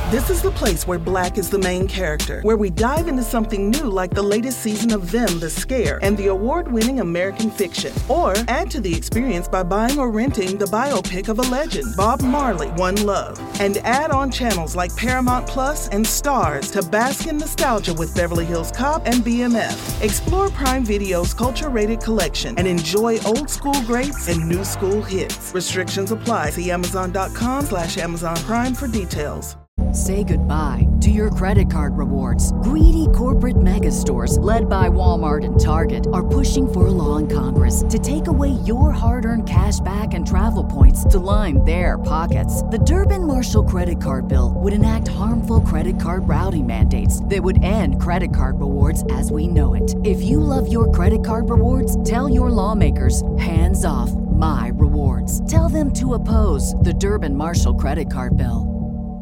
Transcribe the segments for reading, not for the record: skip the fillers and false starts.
This is the place where Black is the main character, where we dive into something new like the latest season of Them, The Scare, and the award-winning American Fiction. Or add to the experience by buying or renting the biopic of a legend, Bob Marley, One Love. And add on channels like Paramount Plus and Stars to bask in nostalgia with Beverly Hills Cop and BMF. Explore Prime Video's culture-rated collection and enjoy old school greats and new school hits. Restrictions apply. See Amazon.com/Amazon Prime for details. Say goodbye to your credit card rewards. Greedy corporate mega stores, led by Walmart and Target, are pushing for a law in Congress to take away your hard-earned cash back and travel points to line their pockets. The Durbin-Marshall credit card bill would enact harmful credit card routing mandates that would end credit card rewards as we know it. If you love your credit card rewards, tell your lawmakers, hands off my rewards. Tell them to oppose the Durbin-Marshall credit card bill.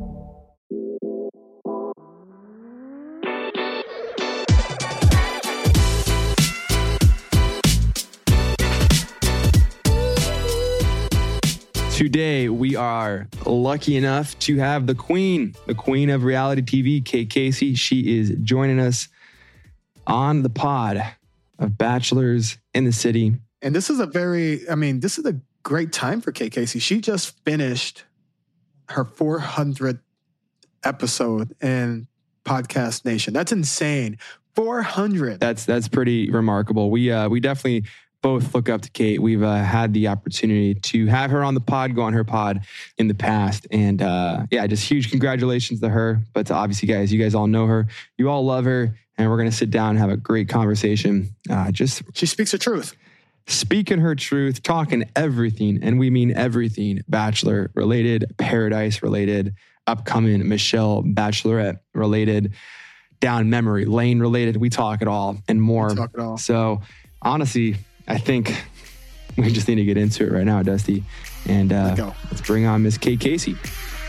Today, we are lucky enough to have the queen of reality TV, Kate Casey. She is joining us on the pod of Bachelors in the City. And this is this is a great time for Kate Casey. She just finished her 400th episode in Podcast Nation. That's insane. 400. That's pretty remarkable. We definitely both look up to Kate. We've had the opportunity to have her on the pod, go on her pod in the past. And just huge congratulations to her. But to obviously, guys, you guys all know her. You all love her. And we're going to sit down and have a great conversation. She speaks her truth. Speaking her truth, talking everything. And we mean everything. Bachelor related, Paradise related, upcoming Michelle Bachelorette related, down memory lane related. We talk it all and more. So honestly, I think we just need to get into it right now, Dusty. And let's bring on Miss Kate Casey.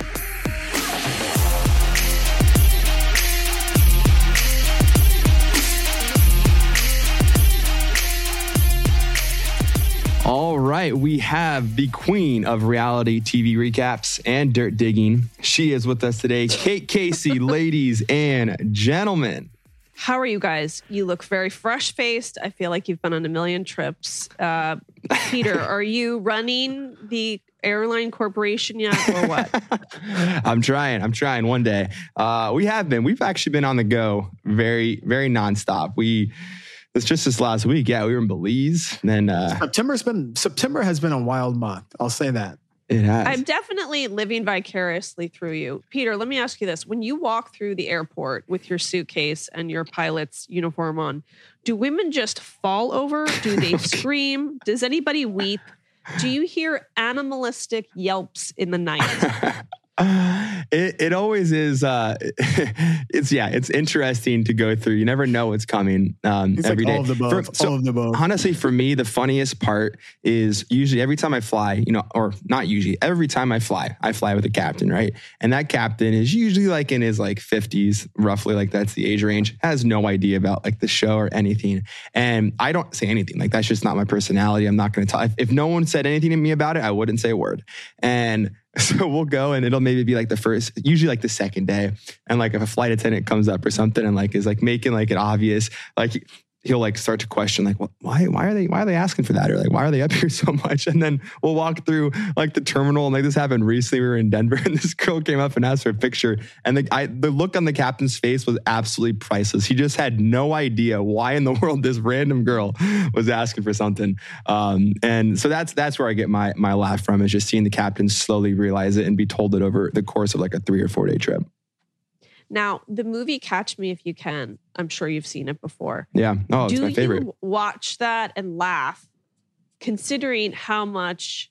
All right, we have the queen of reality TV recaps and dirt digging. She is with us today, Kate Casey, ladies and gentlemen. How are you guys? You look very fresh-faced. I feel like you've been on a million trips. Peter, are you running the airline corporation yet or what? I'm trying one day. We have been. We've actually been on the go very, very nonstop. It's just this last week. Yeah, we were in Belize. Then September has been a wild month. I'll say that. It has. I'm definitely living vicariously through you. Peter, let me ask you this. When you walk through the airport with your suitcase and your pilot's uniform on, do women just fall over? Do they scream? Does anybody weep? Do you hear animalistic yelps in the night? It always is. It's interesting to go through. You never know what's coming every day. All of the above. Honestly, for me, the funniest part is usually every time I fly, or not usually, every time I fly with a captain, right? And that captain is usually like in his 50s, roughly, like that's the age range, has no idea about like the show or anything. And I don't say anything. Like that's just not my personality. I'm not going to talk. If no one said anything to me about it, I wouldn't say a word. And so we'll go and it'll maybe be like the first, usually like the second day. And like if a flight attendant comes up or something and like is like making like it obvious, like he'll like start to question like, why are they asking for that? Or like, why are they up here so much? And then we'll walk through like the terminal. And like this happened recently. We were in Denver and this girl came up and asked for a picture. And the look on the captain's face was absolutely priceless. He just had no idea why in the world this random girl was asking for something. And so that's where I get my laugh from, is just seeing the captain slowly realize it and be told it over the course of like a 3 or 4 day trip. Now, the movie Catch Me If You Can, I'm sure you've seen it before. Yeah. Oh, it's my favorite. Do you watch that and laugh, considering how much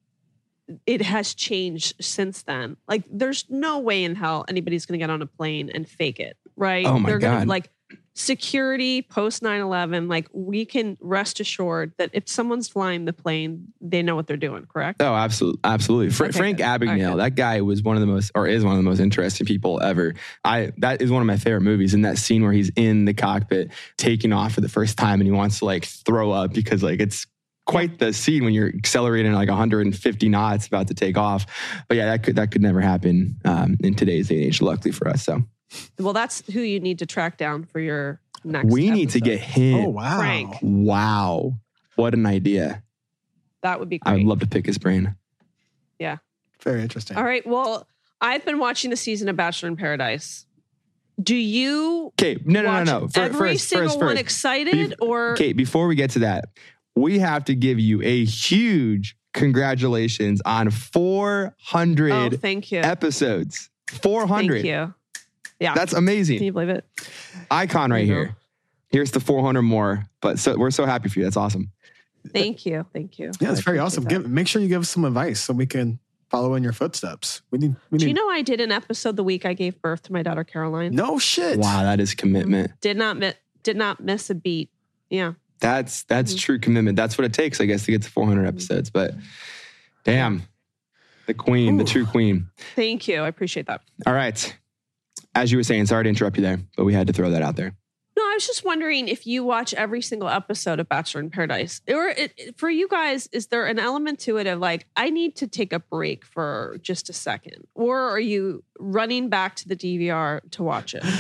it has changed since then? Like, there's no way in hell anybody's going to get on a plane and fake it, right? Oh, my God. They're going to, security post 9/11, we can rest assured that if someone's flying the plane, they know what they're doing, correct? Oh, absolutely. Okay, Frank good. Abagnale, that guy was is one of the most interesting people ever. That is one of my favorite movies. In that scene where he's in the cockpit taking off for the first time and he wants to throw up because it's quite the scene when you're accelerating like 150 knots about to take off. But yeah, that could never happen in today's day and age, luckily for us. So, well, that's who you need to track down for your next we need to episode. get him. Oh, wow. Frank. Wow. What an idea. That would be great. I would love to pick his brain. Yeah. Very interesting. All right. Well, I've been watching the season of Bachelor in Paradise. Do you Okay, no. watch every single one excited or Kate, before we get to that, we have to give you a huge congratulations on 400 Oh, thank you. episodes. 400. Thank you. Yeah. That's amazing. Can you believe it? Icon right I know. here. Here's the 400 more. But we're so happy for you. That's awesome. Thank you. Thank you. Yeah, it's I very appreciate awesome. that. Make sure you give us some advice so we can follow in your footsteps. We need. Do you know I did an episode the week I gave birth to my daughter Caroline? No shit. Wow, that is commitment. Did not miss a beat. Yeah. That's Mm-hmm. true commitment. That's what it takes, I guess, to get to 400 episodes. But damn, the queen, the true queen. Thank you. I appreciate that. All right. As you were saying, sorry to interrupt you there, but we had to throw that out there. No, I was just wondering if you watch every single episode of Bachelor in Paradise, or for you guys, is there an element to it of like, I need to take a break for just a second, or are you running back to the DVR to watch it?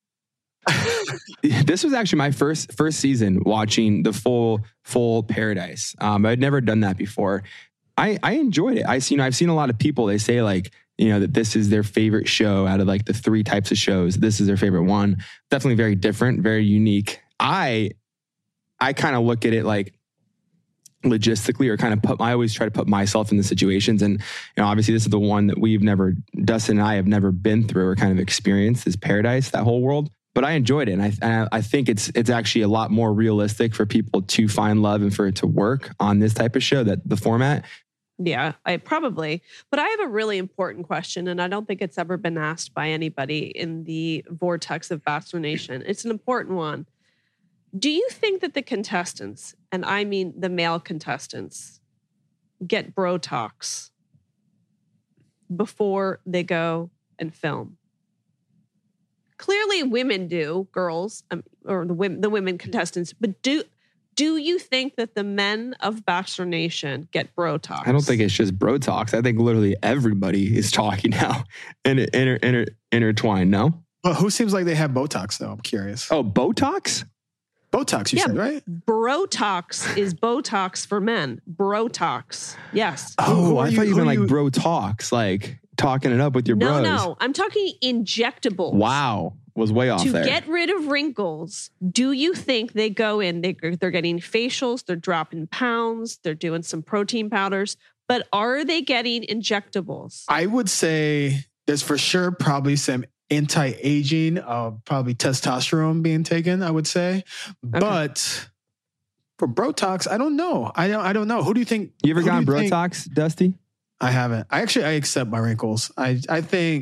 This was actually my first season watching the full Paradise. I'd never done that before. I enjoyed it. I've seen a lot of people, they say like, that this is their favorite show out of like the 3 types of shows. This is their favorite one. Definitely very different, very unique. I kind of look at it like logistically, or kind of I always try to put myself in the situations. And, obviously this is the one that Dustin and I have never been through or kind of experienced, is Paradise, that whole world. But I enjoyed it. And I think it's actually a lot more realistic for people to find love and for it to work on this type of show, that the format. Yeah, but I have a really important question, and I don't think it's ever been asked by anybody in the vortex of Bachelor Nation. It's an important one. Do you think that the contestants, and I mean the male contestants, get Botox before they go and film? Clearly women do, girls, or the women contestants, but do you think that the men of Bachelor Nation get Botox? I don't think it's just Botox. I think literally everybody is talking now and intertwined. No? Well, who seems like they have Botox though? I'm curious. Oh, Botox? Botox, you said, right? Botox is Botox for men. Botox. Yes. Oh, I thought you meant like bro talks, like talking it up with your bros. No. I'm talking injectables. Wow. Was way off there. To get rid of wrinkles, do you think they go in, they're getting facials, they're dropping pounds, they're doing some protein powders, but are they getting injectables? I would say there's for sure probably some anti-aging, probably testosterone being taken, I would say. Okay. But for Botox, I don't know. I don't know. Who do you think? You ever gotten Botox, Dusty? I haven't. I accept my wrinkles. I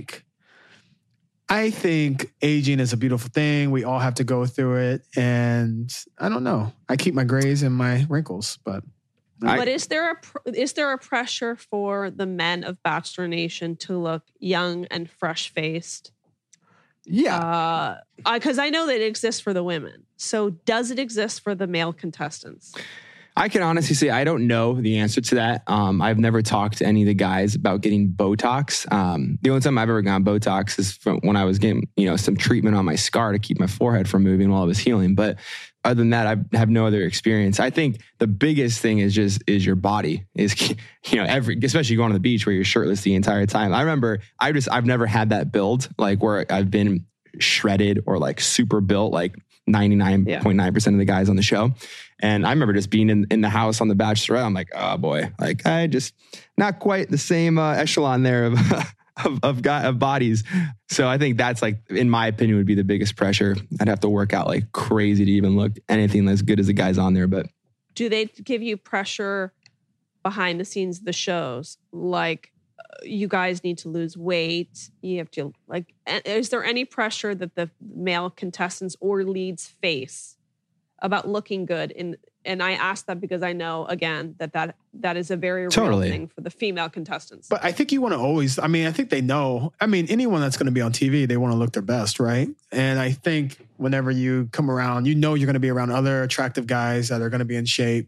think aging is a beautiful thing. We all have to go through it. And I don't know. I keep my grays and my wrinkles, but is there a pressure for the men of Bachelor Nation to look young and fresh-faced? Yeah. Because I know that it exists for the women. So does it exist for the male contestants? I can honestly say I don't know the answer to that. I've never talked to any of the guys about getting Botox. The only time I've ever gotten Botox is from when I was getting, some treatment on my scar to keep my forehead from moving while I was healing. But other than that, I have no other experience. I think the biggest thing is your body is, especially going to the beach where you're shirtless the entire time. I remember I've never had that build, like where I've been shredded or like super built, like 99.9% of the guys on the show. And I remember just being in the house on The Bachelorette. I'm like, oh boy, like I just not quite the same echelon there of bodies. So I think that's like, in my opinion, would be the biggest pressure. I'd have to work out like crazy to even look anything as good as the guys on there. But do they give you pressure behind the scenes of the shows? Like, you guys need to lose weight. You have to is there any pressure that the male contestants or leads face about looking good? And I ask that because I know, again, that is a very real thing for the female contestants. But I think you want to always, I think they know, anyone that's going to be on TV, they want to look their best, right? And I think whenever you come around, you're going to be around other attractive guys that are going to be in shape.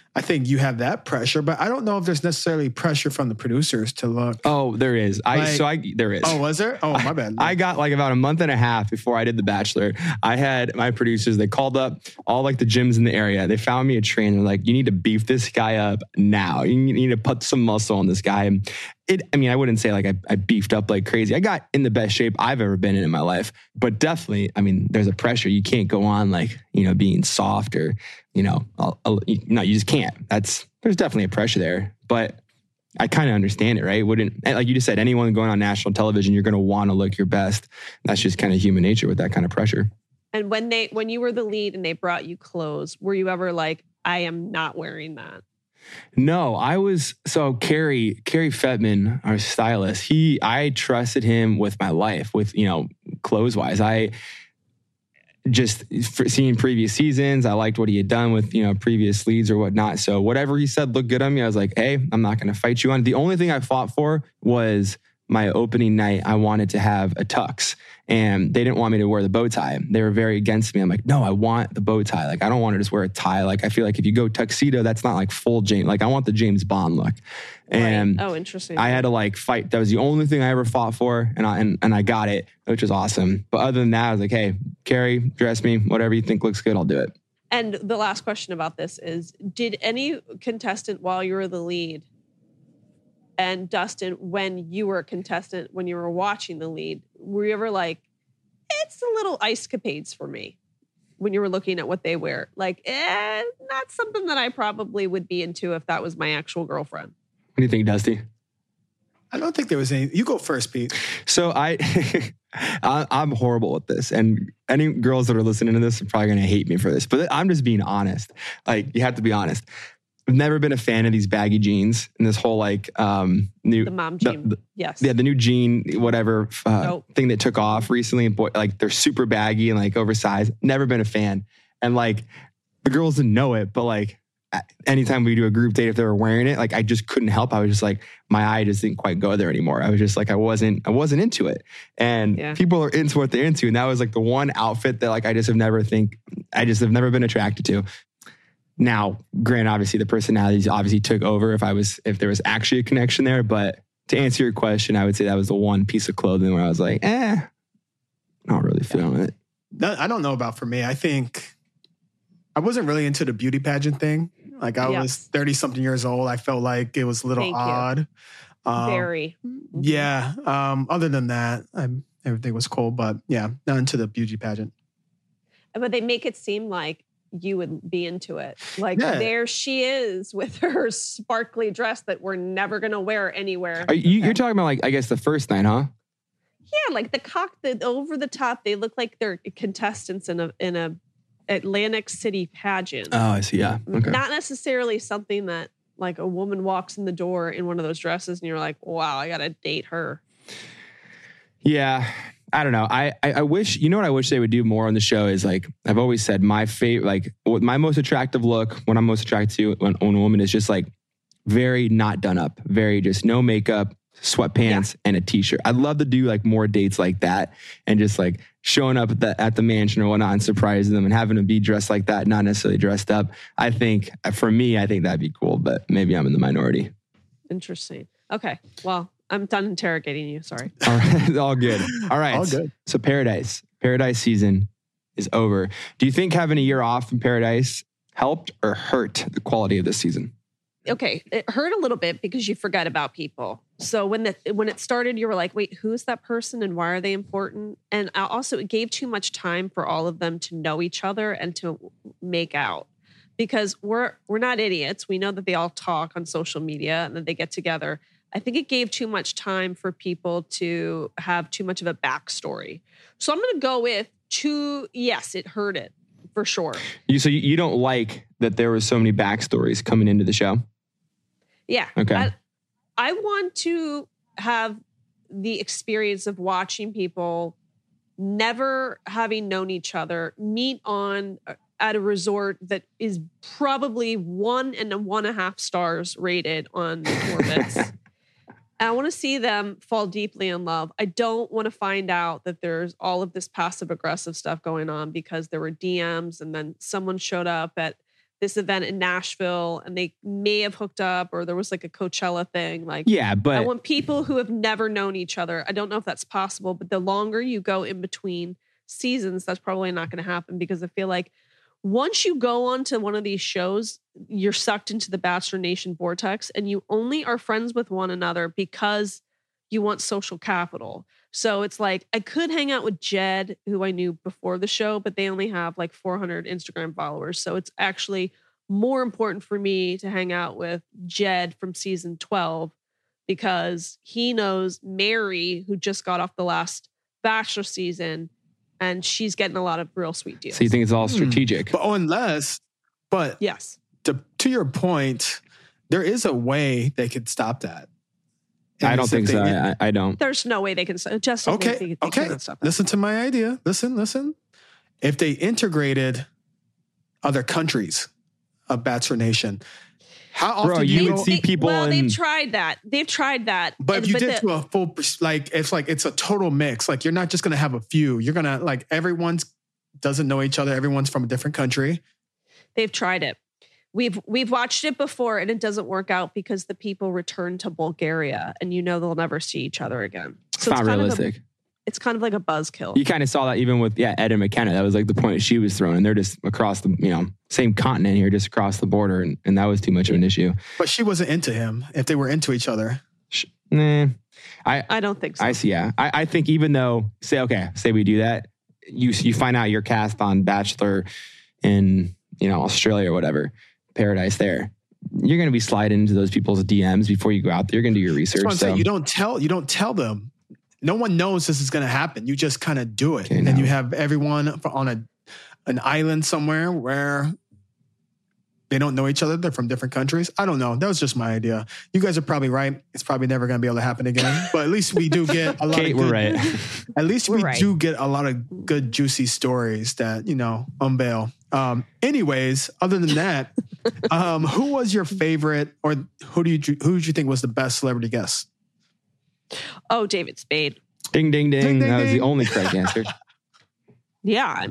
I think you have that pressure, but I don't know if there's necessarily pressure from the producers to look. Oh, there is. There is. Oh, was there? Oh, my bad. I got like about a month and a half before I did The Bachelor. I had my producers, they called up all like the gyms in the area. They found me a trainer. They're like, you need to beef this guy up now. You need to put some muscle on this guy. I wouldn't say like I beefed up like crazy. I got in the best shape I've ever been in my life, but definitely, there's a pressure. You can't go on like, being soft or, no, you just can't. There's definitely a pressure there, but I kind of understand it, right? Like you just said, anyone going on national television, you're going to want to look your best. That's just kind of human nature with that kind of pressure. And when you were the lead and they brought you clothes, were you ever like, I am not wearing that? No, Carrie Fettman, our stylist, I trusted him with my life, with, clothes wise. I just seeing previous seasons, I liked what he had done with, previous leads or whatnot. So whatever he said looked good on me. I was like, hey, I'm not going to fight you on. The only thing I fought for was my opening night. I wanted to have a tux and they didn't want me to wear the bow tie. They were very against me. I'm like, no, I want the bow tie. Like, I don't want to just wear a tie. Like, I feel like if you go tuxedo, that's not like full James. Like, I want the James Bond look. And Oh, interesting. I had to like fight. That was the only thing I ever fought for. And I got it, which was awesome. But other than that, I was like, hey, Carrie, dress me, whatever you think looks good, I'll do it. And the last question about this is, did any contestant while you were the lead, and Dustin, when you were a contestant, when you were watching the lead, were you ever like, it's a little ice capades for me when you were looking at what they wear? Like, not something that I probably would be into if that was my actual girlfriend. What do you think, Dusty? I don't think there was any. You go first, Pete. So I'm horrible at this. And any girls that are listening to this are probably going to hate me for this. But I'm just being honest. Like, you have to be honest. I've never been a fan of these baggy jeans and this whole like new the mom jean. Yes. Yeah, the new jean, whatever Nope. thing that took off recently. Boy, like they're super baggy and like oversized. Never been a fan. And like the girls didn't know it, but like anytime we do a group date, if they were wearing it, like I just couldn't help. I was just like, my eye just didn't quite go there anymore. I was just like, I wasn't into it. And people are into what they're into. And that was like the one outfit that like I just have never been attracted to. Now, granted, obviously the personalities obviously took over if there was actually a connection there. But to answer your question, I would say that was the one piece of clothing where I was like, not really feeling it. No, I don't know about for me. I think I wasn't really into the beauty pageant thing. Like I was 30 something years old. I felt like it was a little odd. Very. Yeah. Other than that, everything was cool, but yeah, not into the beauty pageant. But they make it seem like you would be into it. Like there she is with her sparkly dress that we're never going to wear anywhere. You're talking about like, I guess the first night, huh? Yeah. Like the over the top, they look like they're contestants in a Atlantic City pageant. Oh, I see. Yeah. Okay. Not necessarily something that like a woman walks in the door in one of those dresses and you're like, wow, I got to date her. Yeah. I don't know. I wish, what I wish they would do more on the show is like, I've always said my favorite, like my most attractive look, what I'm most attracted to when a woman is just like very not done up, very just no makeup, sweatpants and a t-shirt. I'd love to do like more dates like that and just like showing up at the mansion or whatnot and surprising them and having them be dressed like that, not necessarily dressed up. I think for me, that'd be cool, but maybe I'm in the minority. Interesting. Okay. Well, I'm done interrogating you. Sorry. All right. All good. All right. All good. So Paradise season is over. Do you think having a year off from Paradise helped or hurt the quality of this season? Okay. It hurt a little bit because you forgot about people. So when it started, you were like, wait, who's that person and why are they important? And also it gave too much time for all of them to know each other and to make out. Because we're not idiots. We know that they all talk on social media and that they get together. I think it gave too much time for people to have too much of a backstory. So I'm going to go with yes, it hurt it for sure. So you don't like that there were so many backstories coming into the show? Yeah. Okay. I want to have the experience of watching people never having known each other meet at a resort that is probably 1 and 1.5 stars rated on Orbitz. I want to see them fall deeply in love. I don't want to find out that there's all of this passive aggressive stuff going on because there were DMs and then someone showed up at this event in Nashville and they may have hooked up, or there was like a Coachella thing. Like, Yeah, but I want people who have never known each other. I don't know if that's possible, but the longer you go in between seasons, that's probably not going to happen, because I feel like once you go on to one of these shows, you're sucked into the Bachelor Nation vortex, and you only are friends with one another because you want social capital. So it's like, I could hang out with Jed, who I knew before the show, but they only have like 400 Instagram followers. So it's actually more important for me to hang out with Jed from season 12, because he knows Mary, who just got off the last Bachelor season, and she's getting a lot of real sweet deals. so you think it's all strategic? But Yes. to your point, there is a way they could stop that. I don't think so. I don't. There's no way they can just Okay. Listen to my idea. Listen. If they integrated other countries of Bachelor Nation, how often Bro, you would see people Well, in... they've tried that. But if you did to a full, it's a total mix. Like, you're not just going to have a few. You're going to, like, everyone's doesn't know each other. Everyone's from a different country. They've tried it. We've watched it before, and it doesn't work out because the people return to Bulgaria, and they'll never see each other again. So it's not realistic. It's kind of like a buzzkill. You kind of saw that even with Ed and McKenna. That was like the point she was throwing, and they're just across the same continent here, just across the border, and that was too much of an issue. But she wasn't into him. If they were into each other, I don't think so. I see. Yeah, I think even though say we do that, you find out you're cast on Bachelor in Australia or whatever, Paradise there. You're going to be sliding into those people's DMs before you go out there. You're going to do your research. That's what I'm saying. You don't tell them. No one knows this is going to happen. You just kind of do it. And you have everyone on an island somewhere where they don't know each other. They're from different countries. I don't know. That was just my idea. You guys are probably right. It's probably never going to be able to happen again. But at least we do get a lot Kate, of good, we're right. At least we do get a lot of good, juicy stories that, unveil. Anyways, other than that, who was your favorite, or who did you think was the best celebrity guest? Oh, David Spade. Ding, ding, ding. That was the only correct answer. Yeah, I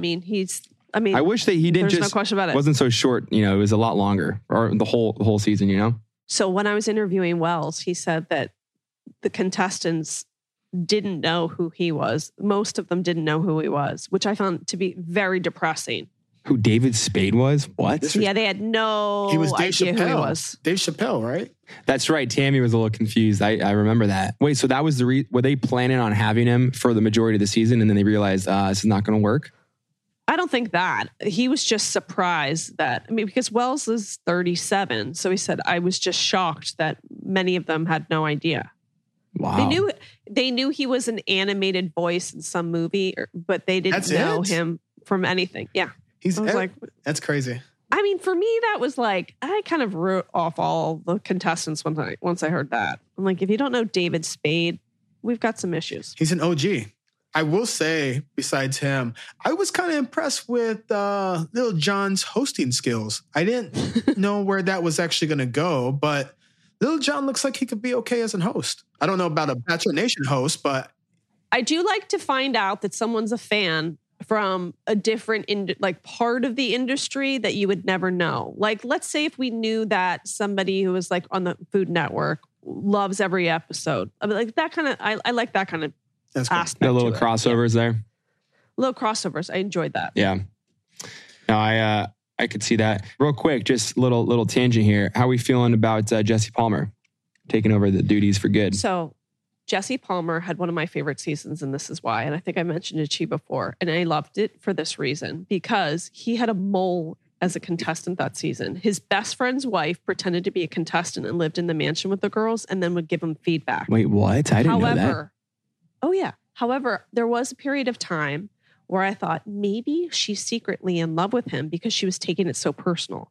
wish that he didn't there's no question about it. Wasn't so short. It was a lot longer, or the whole season. So when I was interviewing Wells, he said that the contestants didn't know who he was. Most of them didn't know who he was, which I found to be very depressing. Who David Spade was? What? Yeah, they had no He was Dave idea Chappelle. who he was. Dave Chappelle, right? That's right. Tammy was a little confused. I remember that. Wait, so that was were they planning on having him for the majority of the season, and then they realized this is not going to work? I don't think that. He was just surprised because Wells is 37. So he said, I was just shocked that many of them had no idea. Wow. They knew he was an animated voice in some movie, but they didn't know him from anything. Yeah. That's crazy. I mean, for me, that was like, I kind of wrote off all the contestants once I heard that. I'm like, if you don't know David Spade, we've got some issues. He's an OG. I will say, besides him, I was kind of impressed with Lil Jon's hosting skills. I didn't know where that was actually going to go, but Lil Jon looks like he could be okay as a host. I don't know about a Bachelor Nation host, but I do like to find out that someone's a fan from a different part of the industry that you would never know. Like, let's say if we knew that somebody who was like on the Food Network loves every episode. I mean, like that kind of, I like that kind of aspect. The little crossovers there. Little crossovers. I enjoyed that. Yeah. No, I could see that. Real quick, just little tangent here. How are we feeling about Jesse Palmer taking over the duties for good? So Jesse Palmer had one of my favorite seasons, and this is why. And I think I mentioned it to you before. And I loved it for this reason, because he had a mole as a contestant that season. His best friend's wife pretended to be a contestant and lived in the mansion with the girls and then would give him feedback. Wait, what? I didn't know that. Oh, yeah. However, there was a period of time where I thought maybe she's secretly in love with him because she was taking it so personal.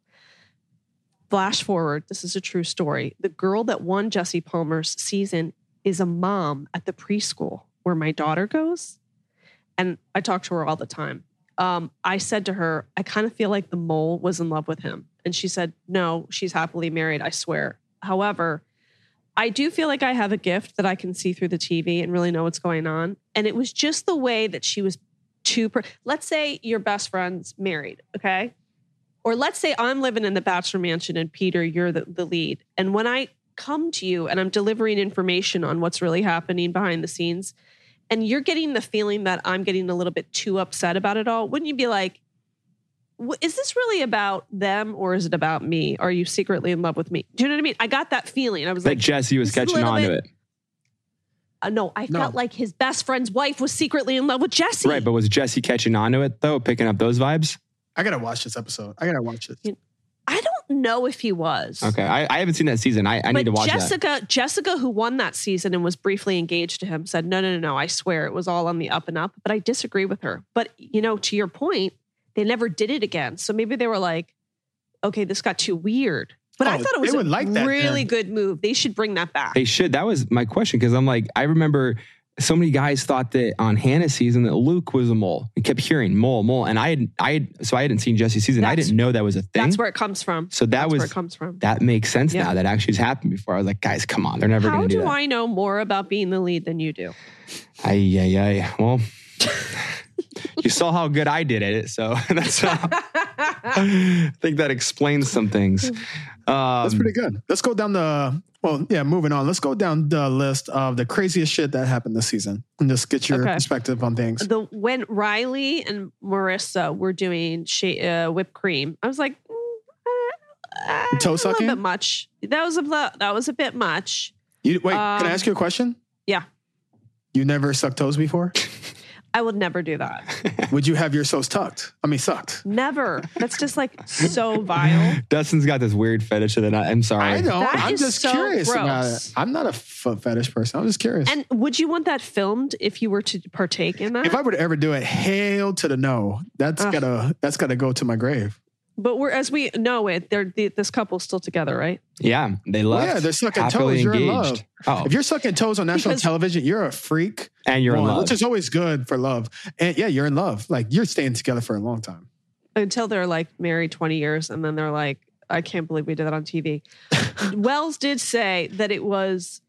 Flash forward, this is a true story. The girl that won Jesse Palmer's season is a mom at the preschool where my daughter goes. And I talk to her all the time. I said to her, I kind of feel like the mole was in love with him. And she said, no, she's happily married, I swear. However, I do feel like I have a gift that I can see through the TV and really know what's going on. And it was just the way that she was let's say your best friend's married, okay? Or let's say I'm living in the Bachelor Mansion and Peter, you're the lead. And when I come to you and I'm delivering information on what's really happening behind the scenes, and you're getting the feeling that I'm getting a little bit too upset about it all, wouldn't you be like, is this really about them or is it about me? Are you secretly in love with me? Do you know what I mean? I got that feeling. I was That like, Jesse was catching on to it. No, I felt like his best friend's wife was secretly in love with Jesse. Right, but was Jesse catching on to it though, picking up those vibes? I got to watch this episode. I got to watch it. I don't know if he was. Okay, I haven't seen that season. I need to watch that. Jessica, who won that season and was briefly engaged to him, said, no, I swear it was all on the up and up. But I disagree with her. But, to your point, they never did it again. So maybe they were like, okay, this got too weird. But I thought it was a really good move. They should bring that back. They should. That was my question because I'm like, I remember so many guys thought that on Hannah's season that Luke was a mole. We kept hearing mole, and I hadn't seen Jesse's season. I didn't know that was a thing. That's where it comes from. So that's where it comes from. That makes sense now. That actually has happened before. I was like, guys, come on, they're never going to do that. How do I know more about being the lead than you do? Well, you saw how good I did at it, so that's. I think that explains some things. That's pretty good. Let's go down moving on. Let's go down the list of the craziest shit that happened this season and just get your perspective on things. When Riley and Marissa were doing whipped cream, I was like, toe sucking? A bit much. That was a bit much. Can I ask you a question? Yeah. You never sucked toes before? I would never do that. Would you have your toes sucked? Never. That's just like so vile. Dustin's got this weird fetish of the nut. I'm sorry. I know. I'm just curious about it. I'm not a foot fetish person. I'm just curious. And would you want that filmed if you were to partake in that? If I were to ever do it, hail to the no. That's gotta go to my grave. But as we know it, this couple's still together, right? Yeah, they love. Yeah, they're sucking toes. You're in love. Oh. If you're sucking toes on national television, you're a freak. And you're in love. Which is always good for love. And yeah, you're in love. Like you're staying together for a long time. Until they're like married 20 years. And then they're like, I can't believe we did that on TV. Wells did say that it was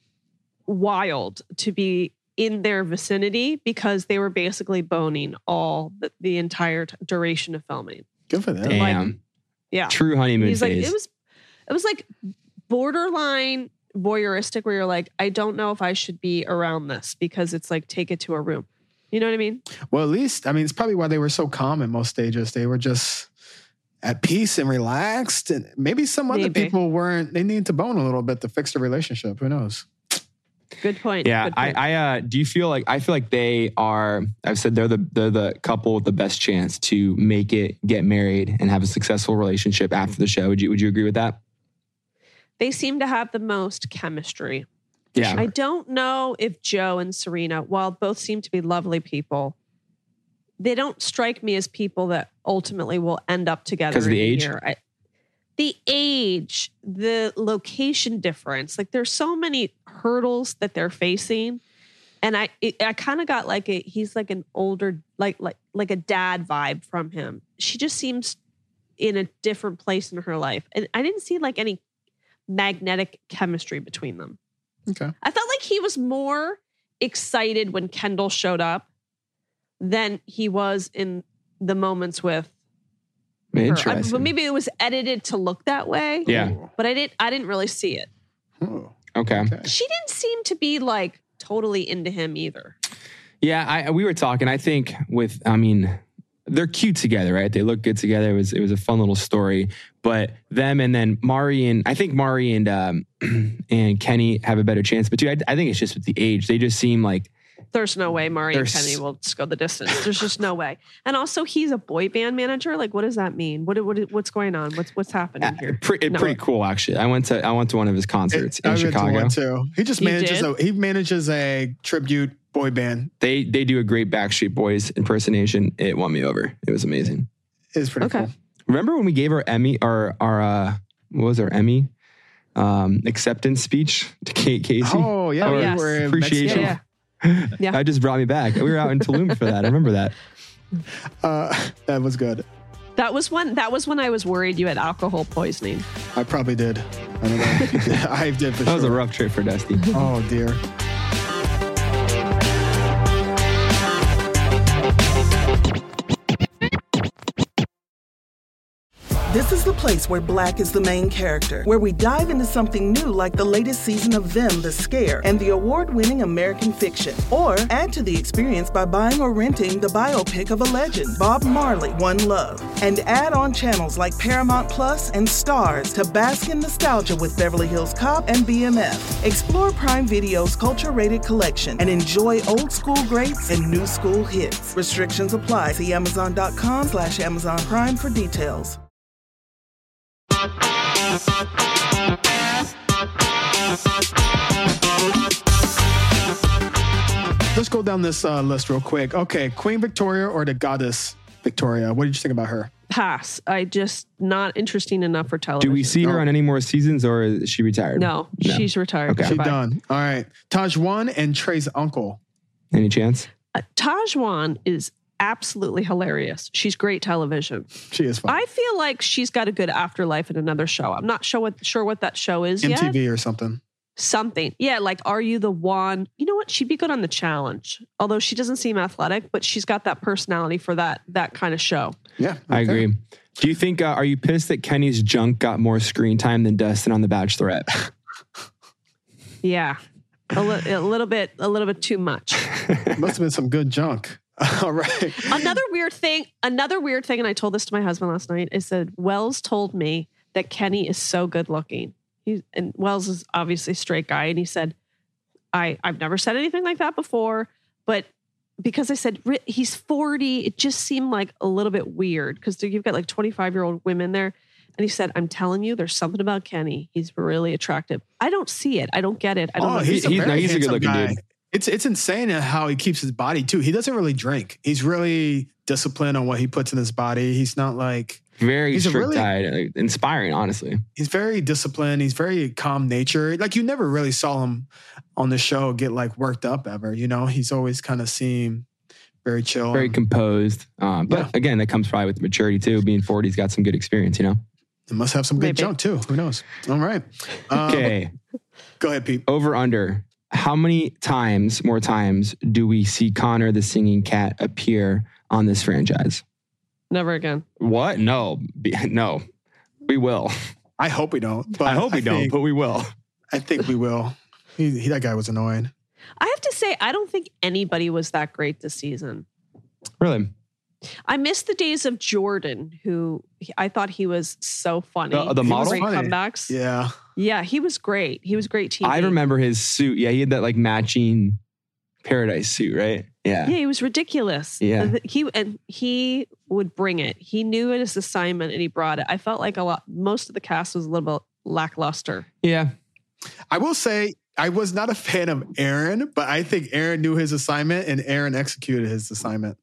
wild to be in their vicinity because they were basically boning all the entire duration of filming. Good for them. Damn. Yeah. True honeymoon phase. Like, it was like borderline voyeuristic where you're like, I don't know if I should be around this because it's like, take it to a room. You know what I mean? Well, at least, it's probably why they were so calm in most stages. They were just at peace and relaxed. And maybe some other people they needed to bone a little bit to fix the relationship. Who knows? Good point. Yeah, Good point. I do you feel like I feel like they are. I've said they're the couple with the best chance to make it, get married, and have a successful relationship after the show. Would you agree with that? They seem to have the most chemistry. Yeah, I don't know if Joe and Serena, while both seem to be lovely people, they don't strike me as people that ultimately will end up together. Because of the age. The age, the location difference, like there's so many hurdles that they're facing. And I kind of got like he's like an older, like a dad vibe from him. She just seems in a different place in her life. And I didn't see like any magnetic chemistry between them. Okay. I felt like he was more excited when Kendall showed up than he was in the moments with Interesting. But maybe it was edited to look that way. Yeah. But I didn't really see it. Oh. Okay. She didn't seem to be like totally into him either. Yeah, we were talking. I think they're cute together, right? They look good together. It was a fun little story. But them and then Mari and and Kenny have a better chance. But dude, I think it's just with the age. They just seem like there's no way Mari and Kenny will just go the distance. There's just no way. And also, he's a boy band manager. Like, what does that mean? What's going on? What's happening here? Pretty cool, actually. I went to one of his concerts in Chicago. I went to one too. He just manages a tribute boy band. They do a great Backstreet Boys impersonation. It won me over. It was amazing. It's pretty cool. Remember when we gave our Emmy what was our Emmy acceptance speach to Kate Casey? Oh yeah, yes. We were in appreciation. Yeah. That just brought me back. We were out in Tulum for that. I remember that. That was good. That was when I was worried you had alcohol poisoning. I probably did. I don't know. I did for sure. That was a rough trip for Dusty. Oh dear. This is the place where Black is the main character, where we dive into something new like the latest season of Them, the Scare, and the award-winning American Fiction. Or add to the experience by buying or renting the biopic of a legend, Bob Marley, One Love. And add on channels like Paramount Plus and Stars to bask in nostalgia with Beverly Hills Cop and BMF. Explore Prime Video's culture-rated collection and enjoy old school greats and new school hits. Restrictions apply. See Amazon.com/Amazon Prime for details. Let's go down this list real quick. Okay, Queen Victoria or the Goddess Victoria? What did you think about her? Pass. I just not interesting enough for television. Do we see her on any more seasons, or is she retired? No, she's retired. Okay. She's Bye. done. All right. Tajwan and Trey's uncle. Any chance? Tajwan is absolutely hilarious. She's great television. She is fun. I feel like she's got a good afterlife in another show. I'm not sure what that show is yet. MTV or something. Something. Yeah, like Are You the One? You know what? She'd be good on The Challenge. Although she doesn't seem athletic, but she's got that personality for that kind of show. Yeah. Okay. I agree. Do you think, are you pissed that Kenny's junk got more screen time than Dustin on The Bachelorette? Yeah. A little bit too much. Must have been some good junk. All right. Another weird thing, and I told this to my husband last night, is that Wells told me that Kenny is so good looking. And Wells is obviously a straight guy. And he said, I've never said anything like that before, but because I said he's 40, it just seemed like a little bit weird because you've got like 25-year-old women there. And he said, I'm telling you, there's something about Kenny. He's really attractive. I don't see it. I don't get it. I don't know. He's a good looking guy. dude. It's insane how he keeps his body too. He doesn't really drink. He's really disciplined on what he puts in his body. He's not like Very strict diet, inspiring, honestly. He's very disciplined. He's very calm natured. Like you never really saw him on the show get like worked up ever. You know, he's always kind of seemed very chill, very composed. But again, that comes probably with maturity too. Being 40, he's got some good experience. You know, he must have some good junk too. Who knows? All right. Okay, go ahead, Pete. Over under. How many more times do we see Connor the singing cat appear on this franchise? Never again. What? No, we will. I hope we don't. But I hope we don't, but we will. I think we will. That guy was annoying. I have to say, I don't think anybody was that great this season. Really? I miss the days of Jordan, who I thought he was so funny. The model? Great comebacks. Yeah. Yeah, he was great. He was great TV. I remember his suit. Yeah, he had that like matching Paradise suit, right? Yeah. Yeah, he was ridiculous. Yeah. He would bring it. He knew it his assignment and he brought it. I felt like most of the cast was a little bit lackluster. Yeah. I will say I was not a fan of Aaron, but I think Aaron knew his assignment and Aaron executed his assignment.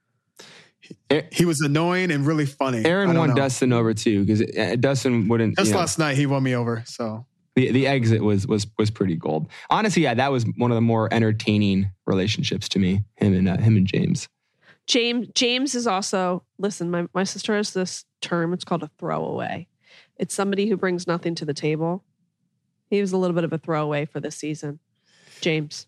He was annoying and really funny. Aaron won Dustin over too because Dustin wouldn't. Just last night he won me over. So the exit was pretty gold. Honestly, yeah, that was one of the more entertaining relationships to me. Him and James. James is also, listen. My sister has this term. It's called a throwaway. It's somebody who brings nothing to the table. He was a little bit of a throwaway for this season. James.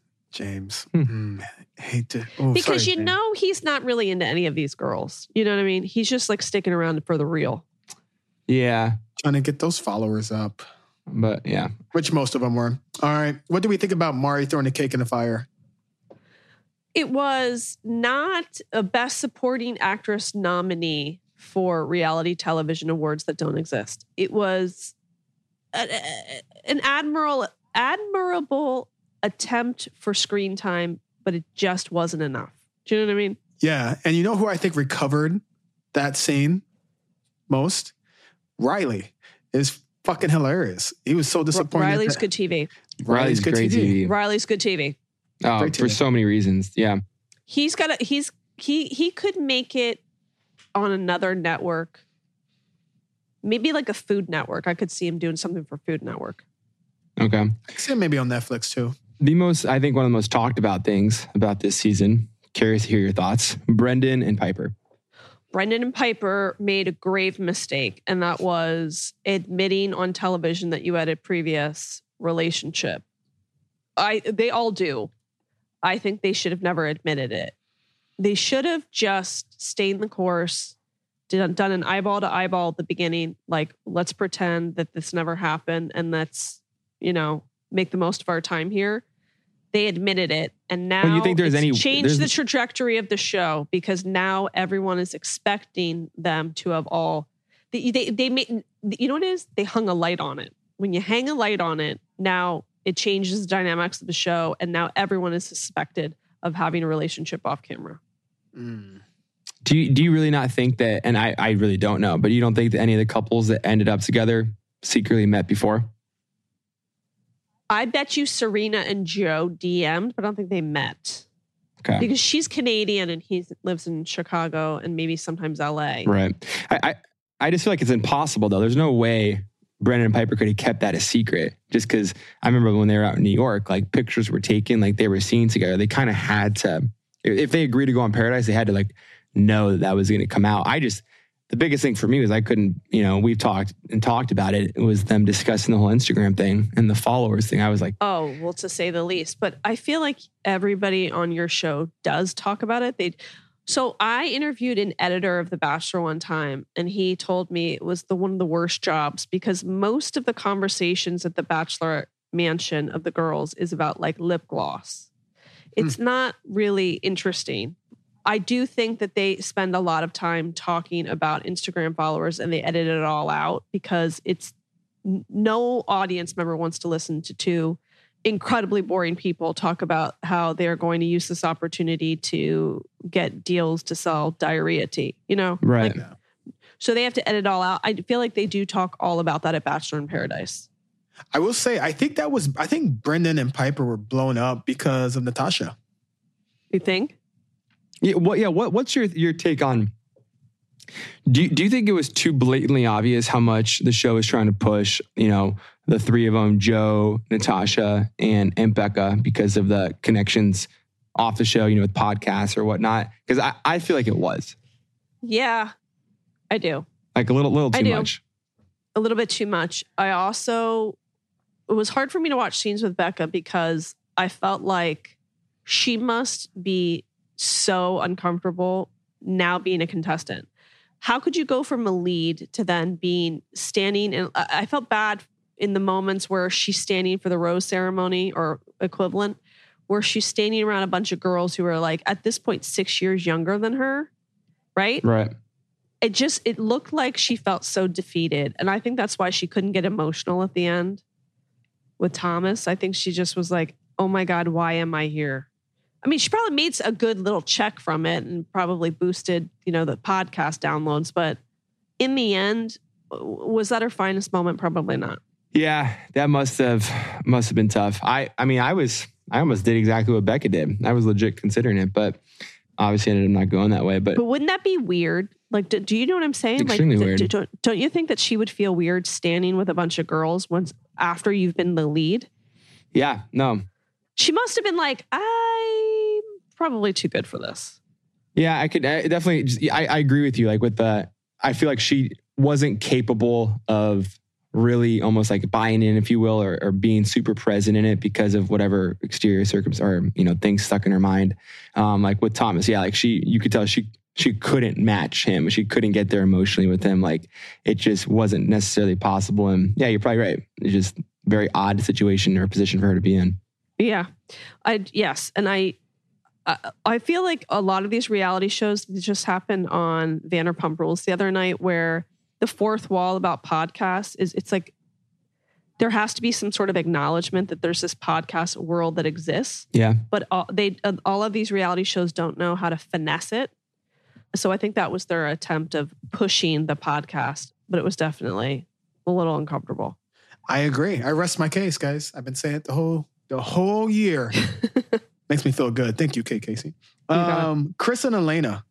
Hate to because he's not really into any of these girls. You know what I mean? He's just like sticking around for the real. Yeah, trying to get those followers up. But yeah, which most of them were. All right, what do we think about Mari throwing the cake in the fire? It was not a Best Supporting Actress nominee for reality television awards that don't exist. It was an admirable attempt for screen time, but it just wasn't enough. Do you know what I mean? Yeah. And you know who I think recovered that scene most? Riley is fucking hilarious. He was so disappointed. Riley's good TV. Riley's great TV. Riley's good TV. Oh, for so many reasons. Yeah. He could make it on another network. Maybe like a Food Network. I could see him doing something for Food Network. Okay. I could see him maybe on Netflix too. I think one of the most talked about things about this season, curious to hear your thoughts, Brendan and Piper. Brendan and Piper made a grave mistake, and that was admitting on television that you had a previous relationship. They all do. I think they should have never admitted it. They should have just stayed the course done an eyeball to eyeball at the beginning. Like, let's pretend that this never happened and let's, make the most of our time here. They admitted it. And now you think changed the trajectory of the show because now everyone is expecting them to have all, they made, you know what it is? They hung a light on it. When you hang a light on it, now it changes the dynamics of the show. And now everyone is suspected of having a relationship off camera. Mm. Do you really not think that, and I really don't know, but you don't think that any of the couples that ended up together secretly met before? I bet you Serena and Joe DM'd, but I don't think they met. Okay. Because she's Canadian and he lives in Chicago and maybe sometimes LA. Right. I just feel like it's impossible though. There's no way Brendan and Piper could have kept that a secret just because I remember when they were out in New York, like pictures were taken, like they were seen together. They kind of had to, if they agreed to go on Paradise, they had to like know that was going to come out. The biggest thing for me was I couldn't, we've talked about it. It was them discussing the whole Instagram thing and the followers thing. I was like, oh, well, to say the least. But I feel like everybody on your show does talk about it. So I interviewed an editor of The Bachelor one time, and he told me it was one of the worst jobs because most of the conversations at the Bachelor mansion of the girls is about like lip gloss. It's not really interesting. I do think that they spend a lot of time talking about Instagram followers and they edit it all out because no audience member wants to listen to two incredibly boring people talk about how they're going to use this opportunity to get deals to sell diarrhea tea, Right. So they have to edit all out. I feel like they do talk all about that at Bachelor in Paradise. I will say, I think Brendan and Piper were blown up because of Natasha. You think? Yeah. What's your take on? Do you think it was too blatantly obvious how much the show is trying to push? The three of them, Joe, Natasha, and Becca, because of the connections off the show, with podcasts or whatnot. Because I feel like it was. Yeah, I do. Like a little too much. A little bit too much. It was hard for me to watch scenes with Becca because I felt like she must be so uncomfortable now being a contestant. How could you go from a lead to then standing? And I felt bad in the moments where she's standing for the rose ceremony or equivalent, where she's standing around a bunch of girls who are like, at this point, 6 years younger than her. Right? Right. It looked like she felt so defeated. And I think that's why she couldn't get emotional at the end with Thomas. I think she just was like, oh my God, why am I here? I mean, she probably made a good little check from it and probably boosted, the podcast downloads. But in the end, was that her finest moment? Probably not. Yeah, that must have been tough. I almost did exactly what Becca did. I was legit considering it, but obviously ended up not going that way. But wouldn't that be weird? Like, do you know what I'm saying? It's extremely weird. Don't you think that she would feel weird standing with a bunch of girls after you've been the lead? Yeah, no. She must have been like, I'm probably too good for this. Yeah, I agree with you. Like I feel like she wasn't capable of really almost like buying in, if you will, or being super present in it because of whatever exterior circumstance or, things stuck in her mind. Like with Thomas, yeah, like you could tell she couldn't match him. She couldn't get there emotionally with him. Like it just wasn't necessarily possible. And yeah, you're probably right. It's just a very odd situation or position for her to be in. Yeah. Yes. And I feel like a lot of these reality shows just happened on Vanderpump Rules the other night, where the fourth wall about podcasts it's like there has to be some sort of acknowledgement that there's this podcast world that exists. Yeah. But all of these reality shows don't know how to finesse it. So I think that was their attempt of pushing the podcast, but it was definitely a little uncomfortable. I agree. I rest my case, guys. I've been saying it the whole year. Makes me feel good. Thank you, Kate Casey. Chris and Elena.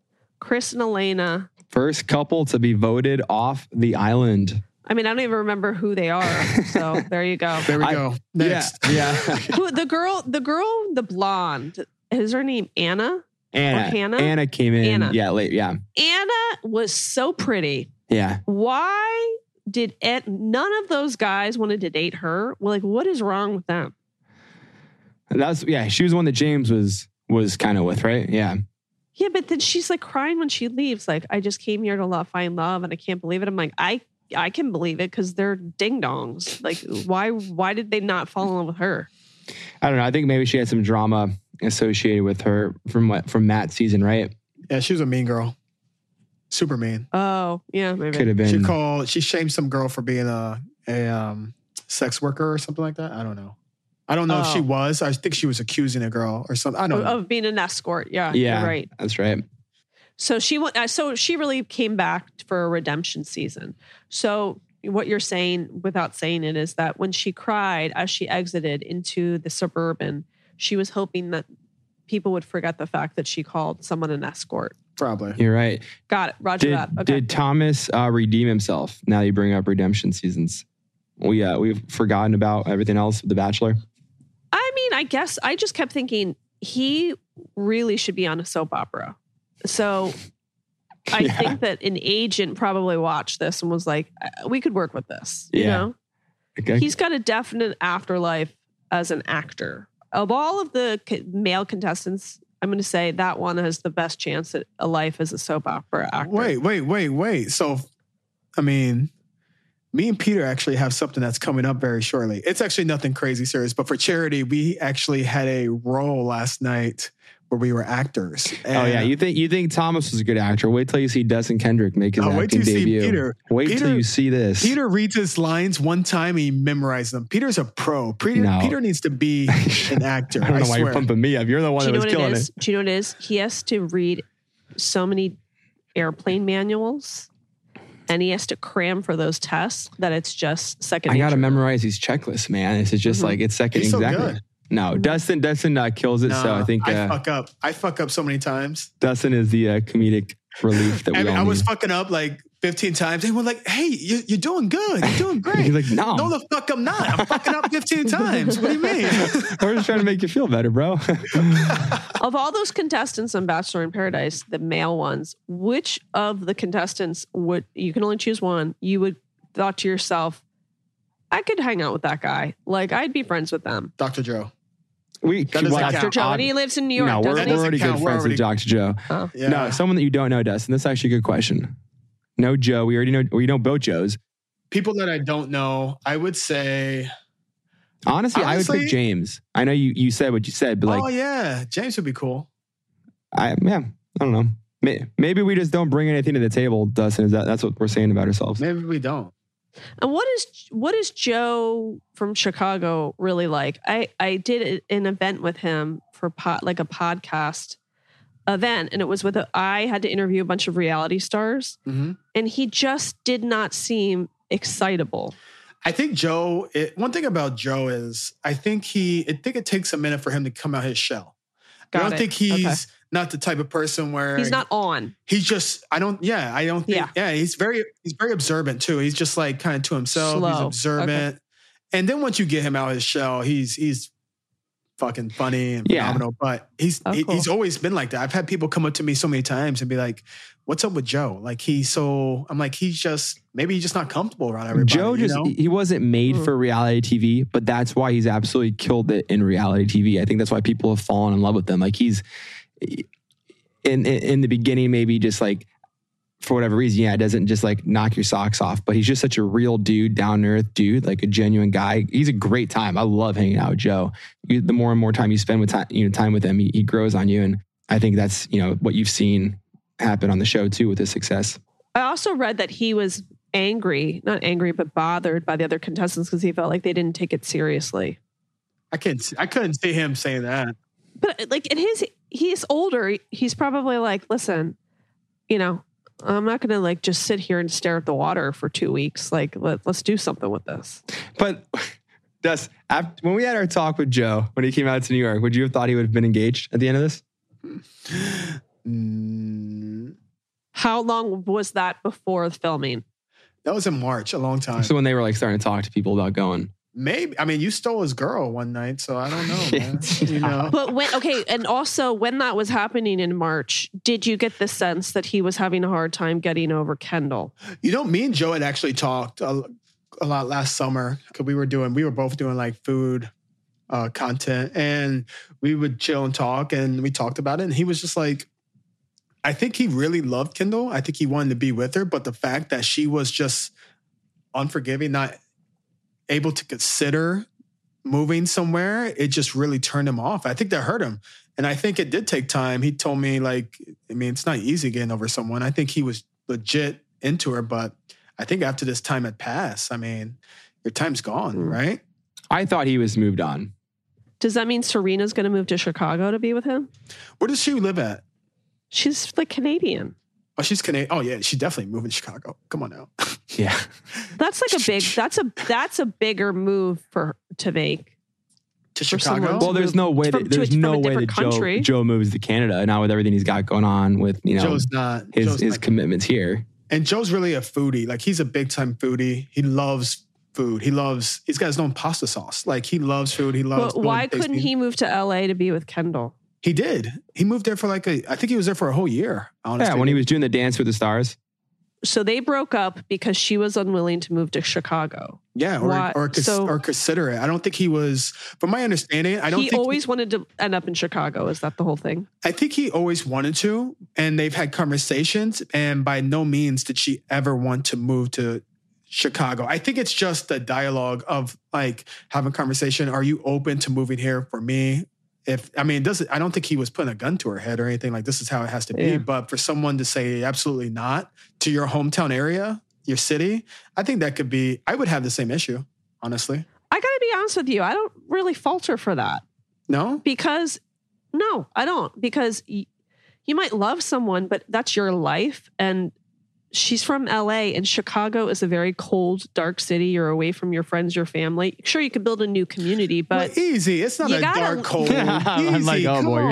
First couple to be voted off the island. I mean, I don't even remember who they are. So there you go. There we go. Next. Yeah. the blonde, is her name Anna? Hannah? Anna came in. Anna. Yeah, late. Yeah. Anna was so pretty. Yeah. Why did none of those guys wanted to date her? Well, like, what is wrong with them? She was the one that James was kind of with, right? Yeah. Yeah, but then she's like crying when she leaves. Like, I just came here to find love and I can't believe it. I'm like, I can believe it because they're ding dongs. Like, why did they not fall in love with her? I don't know. I think maybe she had some drama associated with her from Matt's season, right? Yeah, she was a mean girl. Super mean. Oh, yeah, maybe. Could have been. She shamed some girl for being a sex worker or something like that. I don't know. I don't know if she was. I think she was accusing a girl or something. I don't know. Of being an escort. Yeah, yeah, you're right. That's right. So she really came back for a redemption season. So what you're saying, without saying it, is that when she cried as she exited into the Suburban, she was hoping that people would forget the fact that she called someone an escort. Probably. You're right. Got it. Roger that. Okay. Did Thomas redeem himself? Now you bring up redemption seasons. We've forgotten about everything else with The Bachelor. I mean, I guess I just kept thinking he really should be on a soap opera. So I think that an agent probably watched this and was like, we could work with this. You know? Okay. He's got a definite afterlife as an actor. Of all of the male contestants, I'm going to say that one has the best chance at a life as a soap opera actor. Wait. So, I mean, me and Peter actually have something that's coming up very shortly. It's actually nothing crazy serious, but for charity, we actually had a role last night where we were actors. And you think Thomas was a good actor? Wait till you see Dustin Kendrick make his acting debut. Wait till you see this. Peter reads his lines one time and he memorized them. Peter's a pro. Peter needs to be an actor. I don't know why you're pumping me up. You're the one that was killing it. Do you know what it is? He has to read so many airplane manuals. And he has to cram for those tests that it's just second nature. I got to memorize these checklists, man. It's just like, it's second. He's exactly. So good. No, Dustin kills it. So I think I fuck up so many times. Dustin is the comedic relief that we all I was need. fucking up like 15 times. They were like, hey, you're doing good. You're doing great. He's like, no. No, the fuck I'm not. I'm fucking up 15 times. What do you mean? We're just trying to make you feel better, bro. Of all those contestants on Bachelor in Paradise, the male ones, which of the contestants you can only choose one, you would thought to yourself, I could hang out with that guy. Like, I'd be friends with them. Dr. Joe. Dr. Joe, and he lives in New York. No, we're already good friends with Dr. Joe. Oh. Yeah. No, someone that you don't know, Dustin. This is actually a good question. No Joe. We already know. We know both Joes. People that I don't know, I would say. Honestly, I would pick James. I know you said what you said, but like, oh yeah, James would be cool. I don't know. Maybe we just don't bring anything to the table, Dustin. That's what we're saying about ourselves? Maybe we don't. And what is Joe from Chicago really like? I did an event with him for like a podcast event, and it was I had to interview a bunch of reality stars, and he just did not seem excitable. I think Joe. One thing about Joe is I think it takes a minute for him to come out his shell. I don't think he's not the type of person where he's not on. He's just, I don't think, he's very observant too. He's just like kind of to himself. Slow. He's observant. Okay. And then once you get him out of his shell, he's fucking funny and phenomenal. But he's always been like that. I've had people come up to me so many times and be like, what's up with Joe? Like I'm like, maybe he's just not comfortable around everybody. Joe he wasn't made for reality TV, but that's why he's absolutely killed it in reality TV. I think that's why people have fallen in love with him. Like he's in the beginning, maybe just like for whatever reason, it doesn't just like knock your socks off, but he's just such a real dude, down to earth dude, like a genuine guy. He's a great time. I love hanging out with Joe. The more and more time you spend with time with him, he grows on you. And I think that's, what you've seen happen on the show too with his success. I also read that he was not angry, but bothered by the other contestants because he felt like they didn't take it seriously. I couldn't see him saying that. But like he's older. He's probably like, listen, I'm not going to like just sit here and stare at the water for 2 weeks. Like, let's do something with this. But when we had our talk with Joe, when he came out to New York, would you have thought he would have been engaged at the end of this? How long was that before the filming? That was in March, a long time. So when they were like starting to talk to people about going. Maybe. I mean, you stole his girl one night, so I don't know, man. But and also when that was happening in March, did you get the sense that he was having a hard time getting over Kendall? Me and Joe had actually talked a lot last summer because we were both doing like food content, and we would chill and talk, and we talked about it, and he was just like, I think he really loved Kendall. I think he wanted to be with her, but the fact that she was just unforgiving, not able to consider moving somewhere, it just really turned him off. I think that hurt him. And I think it did take time. He told me, like, I mean, it's not easy getting over someone. I think he was legit into her, but I think after this time had passed, I mean, your time's gone, right? I thought he was moved on. Does that mean Serena's going to move to Chicago to be with him? Where does she live at? She's like Canadian. Oh, she's Canadian. Oh, yeah, she's definitely moving to Chicago. Come on now. Yeah. That's like that's a bigger move to make. To For Chicago? someone Well, there's no way that Joe moves to Canada now with everything he's got going on with, you know, Joe's not his commitments here. And Joe's really a foodie. Like, he's a big time foodie. He loves food. He's got his own pasta sauce. Like, he loves food. He loves. But why couldn't he move to LA to be with Kendall? He did. He moved there for I think he was there for a whole year. Honestly. Yeah, when he was doing the Dance with the Stars. So they broke up because she was unwilling to move to Chicago. Yeah, or consider it. I don't think he was, from my understanding, he always wanted to end up in Chicago. Is that the whole thing? I think he always wanted to, and they've had conversations, and by no means did she ever want to move to Chicago. I think it's just a dialogue of like having a conversation. Are you open to moving here for me? I don't think he was putting a gun to her head or anything like this is how it has to be. Yeah. But for someone to say absolutely not to your hometown area, your city, I think that could be, I would have the same issue, honestly. I got to be honest with you. I don't really falter for that. No? No, I don't. Because you might love someone, but that's your life. And she's from LA, and Chicago is a very cold, dark city. You're away from your friends, your family. Sure, you could build a new community, but easy. It's not dark, cold. Easy. I'm like, oh boy,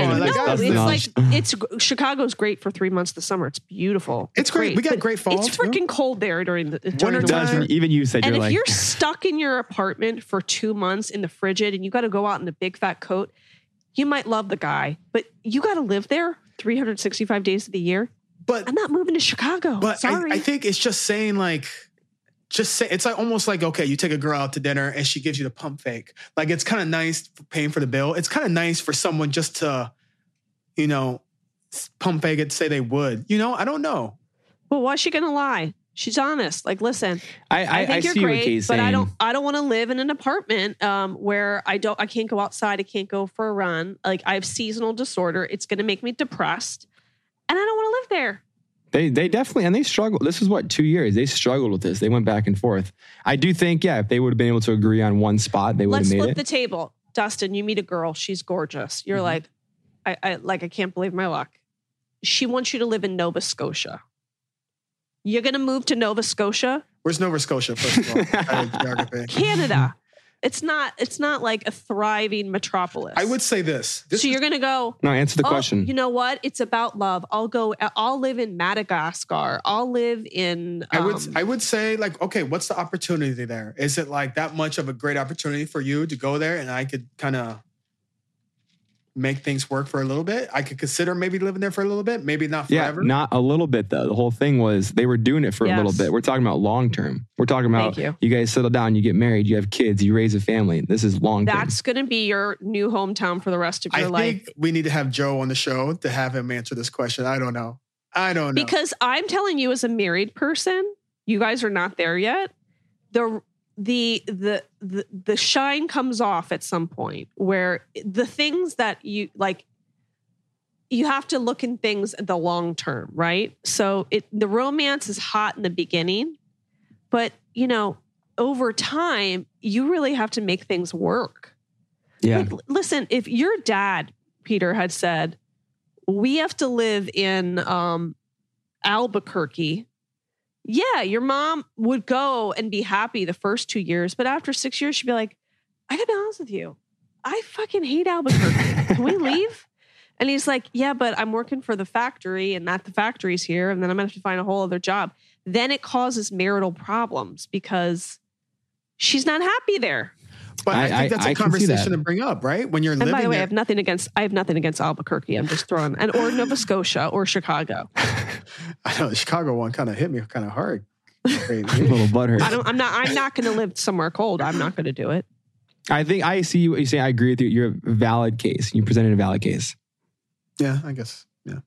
Chicago's great for 3 months of the summer. It's beautiful. It's great. We got great fall. It's freaking cold there during the winter. Even you said, and you're if you're stuck in your apartment for 2 months in the frigid, and you got to go out in a big fat coat, you might love the guy, but you got to live there 365 days of the year. But I'm not moving to Chicago. But sorry. I think it's just saying it's like almost like, okay, you take a girl out to dinner and she gives you the pump fake. Like, it's kind of nice for paying for the bill. It's kind of nice for someone just to, you know, pump fake it, say they would. You know, I don't know. Well, why is she going to lie? She's honest. Like, listen, I think you're great, but I don't want to live in an apartment where I can't go outside. I can't go for a run. Like, I have seasonal disorder. It's going to make me depressed. And I don't want to live there. They definitely, and they struggled. This is 2 years. They struggled with this. They went back and forth. I do think, if they would have been able to agree on one spot, they would have made it. Let's flip the table. Dustin, you meet a girl. She's gorgeous. You're like, I can't believe my luck. She wants you to live in Nova Scotia. You're going to move to Nova Scotia? Where's Nova Scotia, first of all? Geography. Canada. It's not like a thriving metropolis. I would say this. So you're going to go. No, answer the question. You know what? It's about love. I'll live in Madagascar. I'll live in. I would say, like, okay, what's the opportunity there? Is it like that much of a great opportunity for you to go there and I could kind of make things work for a little bit? I could consider maybe living there for a little bit, maybe not forever. Yeah, not a little bit though. The whole thing was they were doing it for a little bit. We're talking about long term. We're talking about you guys settle down, you get married, you have kids, you raise a family. This is long term. That's going to be your new hometown for the rest of your life. I think we need to have Joe on the show to have him answer this question. I don't know. Because I'm telling you, as a married person, you guys are not there yet. The shine comes off at some point where the things that you like, you have to look in things at the long term, right? So the romance is hot in the beginning, but you know, over time, you really have to make things work. Yeah. Like, listen, if your dad, Peter, had said, we have to live in Albuquerque, yeah, your mom would go and be happy the first 2 years, but after 6 years, she'd be like, I gotta be honest with you, I fucking hate Albuquerque. Can we leave? And he's like, yeah, but I'm working for the factory and not the factory's here. And then I'm gonna have to find a whole other job. Then it causes marital problems because she's not happy there. But I think that's a conversation to bring up, right? When you're living there. By the way, I have nothing against Albuquerque. I'm just throwing, or Nova Scotia or Chicago. I know the Chicago one kind of hit me kind of hard. A little butthurt. I'm not going to live somewhere cold. I'm not going to do it. I think I see what you say. I agree with you. You're a valid case. You presented a valid case. Yeah, I guess. Yeah.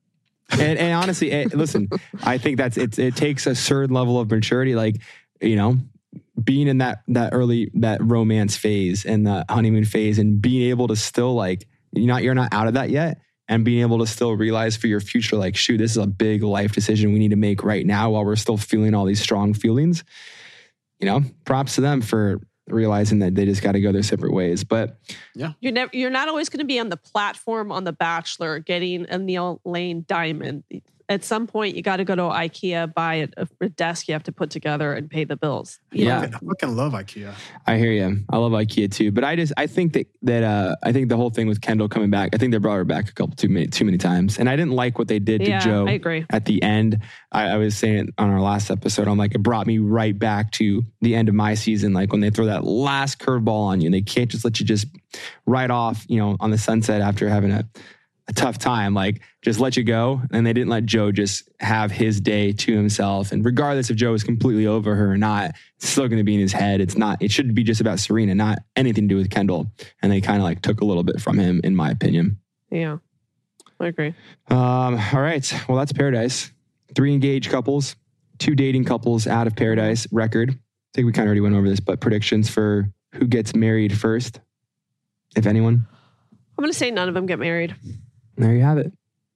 And honestly, listen, I think it takes a certain level of maturity, like, being in that romance phase and the honeymoon phase, and being able to still, like, you're not out of that yet, and being able to still realize for your future, like, shoot, this is a big life decision we need to make right now while we're still feeling all these strong feelings. Props to them for realizing that they just got to go their separate ways. But yeah, you're not always going to be on the platform on The Bachelor getting a Neil Lane diamond. At some point, you got to go to IKEA, buy a desk you have to put together and pay the bills. I fucking love IKEA. I hear you. I love IKEA too. But I think that I think the whole thing with Kendall coming back, I think they brought her back too many times. And I didn't like what they did to Joe. I agree. At the end, I was saying on our last episode, I'm like, it brought me right back to the end of my season. Like when they throw that last curveball on you, and they can't just let you just ride off, on the sunset after having a tough time, like just let you go. And they didn't let Joe just have his day to himself. And regardless if Joe is completely over her or not, it's still going to be in his head. It should be just about Serena, not anything to do with Kendall. And they kind of like took a little bit from him, in my opinion. Yeah, I agree. All right. Well, that's Paradise. 3 engaged couples, 2 dating couples out of Paradise record. I think we kind of already went over this, but predictions for who gets married first, if anyone. I'm going to say none of them get married. There you have it.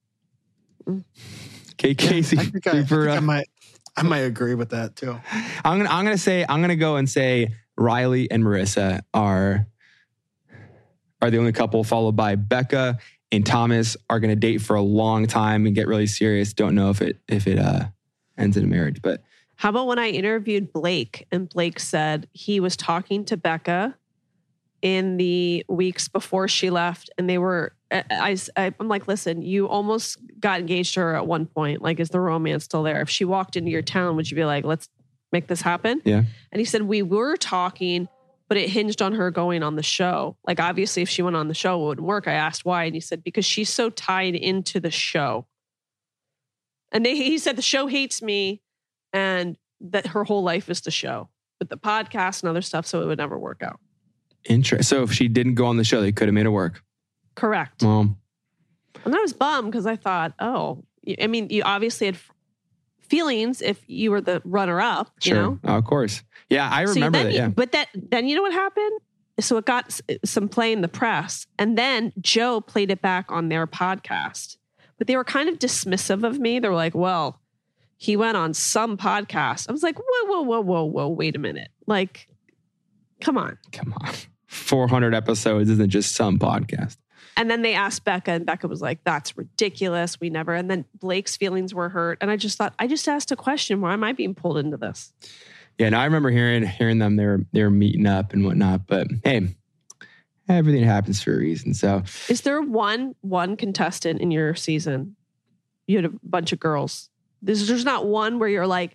Okay, Casey. I think I might agree with that too. I'm gonna go and say Riley and Marissa are the only couple, followed by Becca and Thomas are gonna date for a long time and get really serious. Don't know if it ends in a marriage, but how about when I interviewed Blake, and Blake said he was talking to Becca in the weeks before she left, and they were. I'm like, listen, you almost got engaged to her at one point. Like, is the romance still there? If she walked into your town, would you be like, let's make this happen? Yeah. And he said, we were talking, but it hinged on her going on the show. Like, obviously, if she went on the show, it wouldn't work. I asked why. And he said, because she's so tied into the show. And he said, the show hates me and that her whole life is the show, but the podcast and other stuff. So it would never work out. Interesting. So if she didn't go on the show, they could have made it work. Correct. And I was bummed because I thought, you obviously had feelings if you were the runner-up, sure. Oh, of course. Yeah, I remember that, yeah. But then you know what happened? So it got some play in the press, and then Joe played it back on their podcast. But they were kind of dismissive of me. They were like, well, he went on some podcast. I was like, whoa, wait a minute. Like, come on. 400 episodes isn't just some podcast. And then they asked Becca, and Becca was like, that's ridiculous. We never. And then Blake's feelings were hurt. And I just thought, I just asked a question. Why am I being pulled into this? Yeah, no, I remember hearing them. They were meeting up and whatnot. But hey, everything happens for a reason. So, is there one contestant in your season? You had a bunch of girls. There's not one where you're like,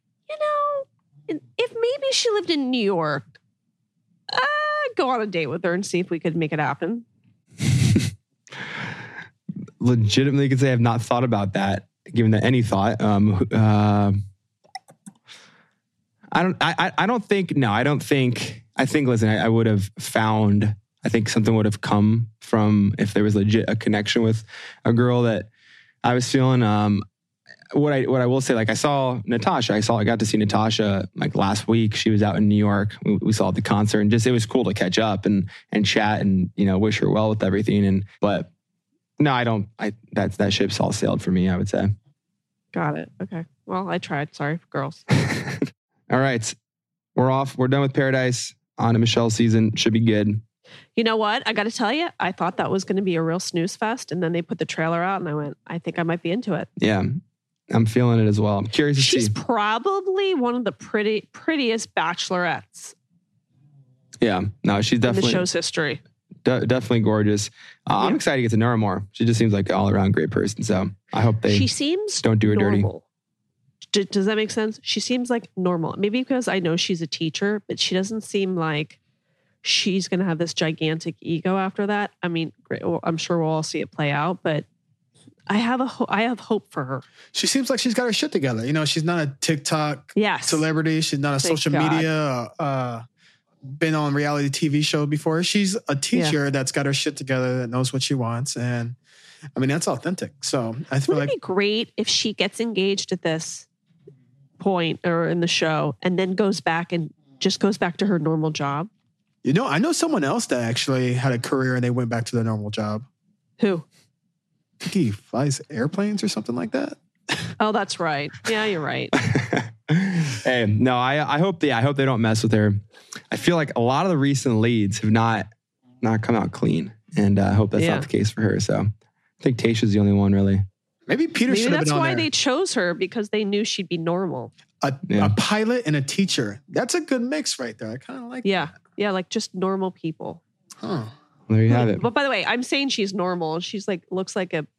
if maybe she lived in New York, go on a date with her and see if we could make it happen. Legitimately could say I've not thought about that, given that any thought. I think, listen, I would have found, I think something would have come from if there was legit a connection with a girl that I was feeling. What I will say, like I saw Natasha. I got to see Natasha like last week. She was out in New York. We saw the concert, and just it was cool to catch up and chat and wish her well with everything. But no, I don't. That ship's all sailed for me, I would say. Got it. Okay. Well, I tried. Sorry, girls. All right, we're off. We're done with Paradise. On to Michelle's season. Should be good. You know what? I got to tell you, I thought that was going to be a real snooze fest, and then they put the trailer out, and I went, I think I might be into it. Yeah. I'm feeling it as well. I'm curious to see. She's probably one of the prettiest bachelorettes. Yeah. No, she's definitely in the show's history. Definitely gorgeous. I'm excited to get to know her more. She just seems like an all-around great person. So I hope she seems don't do her normal. Dirty. Does that make sense? She seems like normal. Maybe because I know she's a teacher, but she doesn't seem like she's going to have this gigantic ego after that. I mean, great. Well, I'm sure we'll all see it play out, but I have hope for her. She seems like she's got her shit together. She's not a TikTok celebrity. She's not a social media, been on reality TV show before. She's a teacher that's got her shit together, that knows what she wants. And I mean, that's authentic. So I feel Wouldn't it be great if she gets engaged at this point or in the show and then goes back to her normal job? You know, I know someone else that actually had a career and they went back to their normal job. Who? I think he flies airplanes or something like that. Oh, that's right. Yeah, you're right. Hey, no, I hope they don't mess with her. I feel like a lot of the recent leads have not come out clean, and I hope that's not the case for her. So I think Tayshia's the only one, really. Maybe Peter should have been on there. That's why they chose her, because they knew she'd be normal. A pilot and a teacher. That's a good mix right there. I kind of like that. Yeah, like just normal people. Huh. There you have it. But by the way, I'm saying she's normal. She's like, looks like a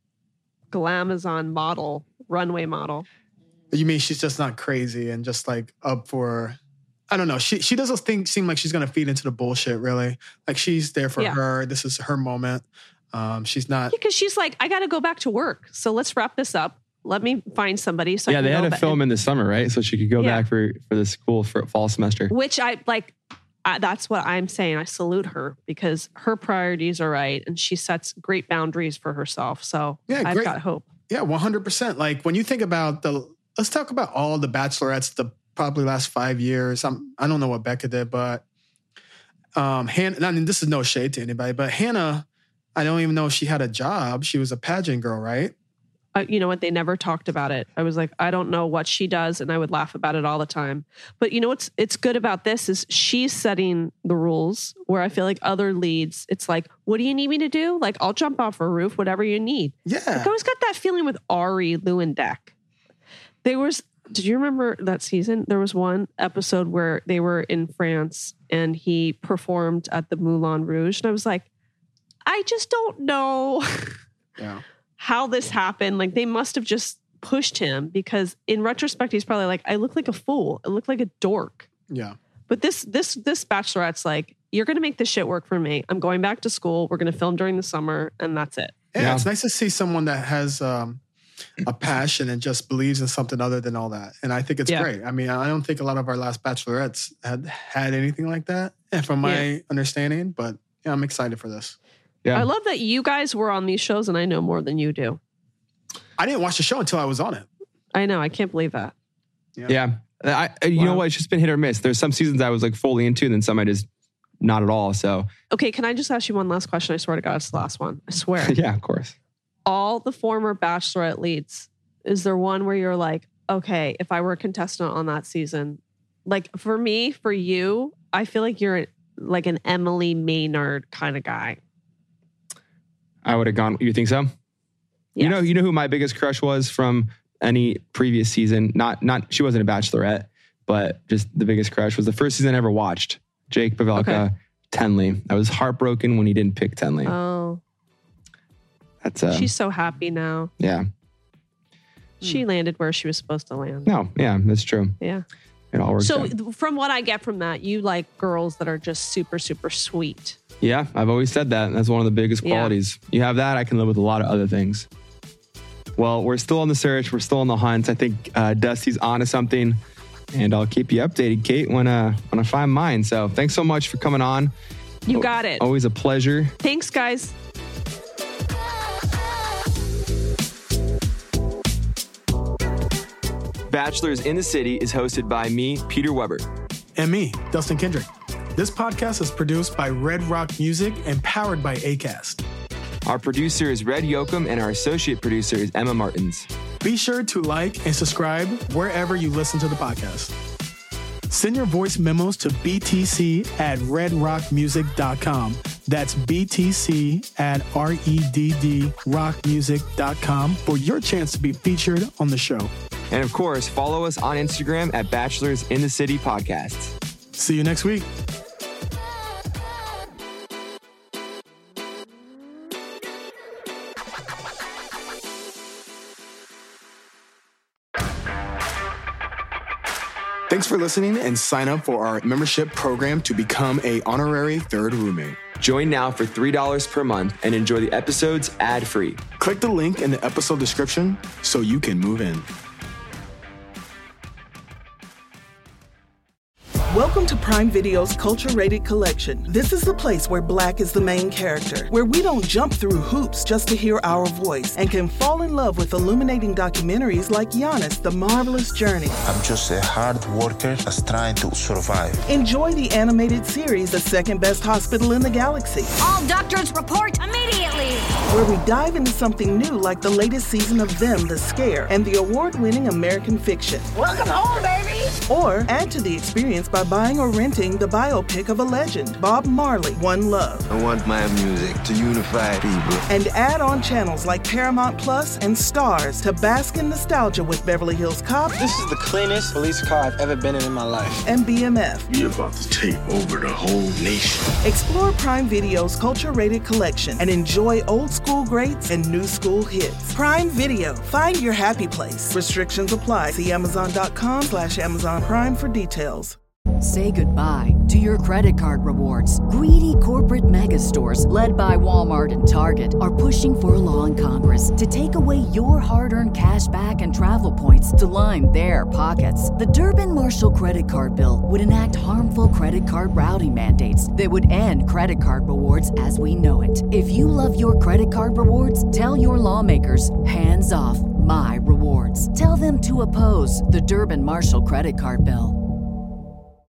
glamazon model, runway model. You mean she's just not crazy and just like up for, I don't know. She doesn't seem like she's going to feed into the bullshit, really. Like she's there for her. This is her moment. She's not. Because she's like, I got to go back to work. So let's wrap this up. Let me find somebody. So they had to film in the summer, right? So she could go back for the school for fall semester. Which I like. That's what I'm saying. I salute her because her priorities are right, and she sets great boundaries for herself. So I've got hope. Yeah, 100%. Like when you think about let's talk about all the bachelorettes the probably last 5 years. I don't know what Becca did, but Hannah. I mean, this is no shade to anybody, but Hannah, I don't even know if she had a job. She was a pageant girl, right? You know what? They never talked about it. I was like, I don't know what she does. And I would laugh about it all the time. But you know what's good about this is she's setting the rules, where I feel like other leads, it's like, what do you need me to do? Like, I'll jump off a roof, whatever you need. Yeah. Like, I always got that feeling with Ari Lewandek. Did you remember that season? There was one episode where they were in France and he performed at the Moulin Rouge. And I was like, I just don't know. Yeah. How this happened. Like they must have just pushed him, because in retrospect, he's probably like, I look like a fool. I look like a dork. Yeah. But this bachelorette's like, you're going to make this shit work for me. I'm going back to school. We're going to film during the summer, and that's it. Yeah. It's nice to see someone that has a passion and just believes in something other than all that. And I think it's great. I mean, I don't think a lot of our last bachelorettes had anything like that, from my understanding, but I'm excited for this. Yeah. I love that you guys were on these shows and I know more than you do. I didn't watch the show until I was on it. I know. I can't believe that. Yeah. You know what? It's just been hit or miss. There's some seasons I was like fully into, and then some I just not at all. So. Okay. Can I just ask you one last question? I swear to God, it's the last one. I swear. Yeah, of course. All the former Bachelorette leads, is there one where you're like, okay, if I were a contestant on that season, like for me, for you, I feel like you're like an Emily Maynard kind of guy. I would have gone. You think so? Yes. You know who my biggest crush was from any previous season? Not she wasn't a Bachelorette, but just the biggest crush was the first season I ever watched. Jake Pavelka, Tenley. I was heartbroken when he didn't pick Tenley. Oh, that's she's so happy now. Yeah, she landed where she was supposed to land. No, yeah, that's true. Yeah, it all works. So out. From what I get from that, you like girls that are just super, super sweet. Yeah, I've always said that. That's one of the biggest qualities. You have that, I can live with a lot of other things. Well, we're still on the search. We're still on the hunt. I think Dusty's onto something, and I'll keep you updated, Kate, when I find mine. So thanks so much for coming on. You got it. Always a pleasure. Thanks, guys. Bachelors in the City is hosted by me, Peter Weber. And me, Dustin Kendrick. This podcast is produced by Red Rock Music and powered by Acast. Our producer is Red Yoakum, and our associate producer is Emma Martins. Be sure to like and subscribe wherever you listen to the podcast. Send your voice memos to btc@redrockmusic.com. That's btc@reddrockmusic.com for your chance to be featured on the show. And of course, follow us on Instagram at Bachelors in the City Podcasts. See you next week. Thanks for listening, and sign up for our membership program to become an honorary third roommate. Join now for $3 per month and enjoy the episodes ad-free. Click the link in the episode description so you can move in. Welcome to Prime Video's culture-rated collection. This is the place where Black is the main character, where we don't jump through hoops just to hear our voice and can fall in love with illuminating documentaries like Giannis, The Marvelous Journey. I'm just a hard worker that's trying to survive. Enjoy the animated series, The Second Best Hospital in the Galaxy. All doctors report immediately! Where we dive into something new like the latest season of Them, The Scare, and the award-winning American Fiction. Welcome home, baby! Or add to the experience by buying or renting the biopic of a legend, Bob Marley, One Love. I want my music to unify people. And add on channels like Paramount Plus and Stars to bask in nostalgia with Beverly Hills Cop. This is the cleanest police car I've ever been in my life. And BMF. You're about to take over the whole nation. Explore Prime Video's culture-rated collection and enjoy old school greats and new school hits. Prime Video. Find your happy place. Restrictions apply. See Amazon.com/Amazon Prime for details. Say goodbye to your credit card rewards. Greedy corporate mega stores, led by Walmart and Target, are pushing for a law in Congress to take away your hard-earned cash back and travel points to line their pockets. The Durbin-Marshall credit card bill would enact harmful credit card routing mandates that would end credit card rewards as we know it. If you love your credit card rewards, tell your lawmakers, hands off my rewards. Tell them to oppose the Durbin-Marshall credit card bill.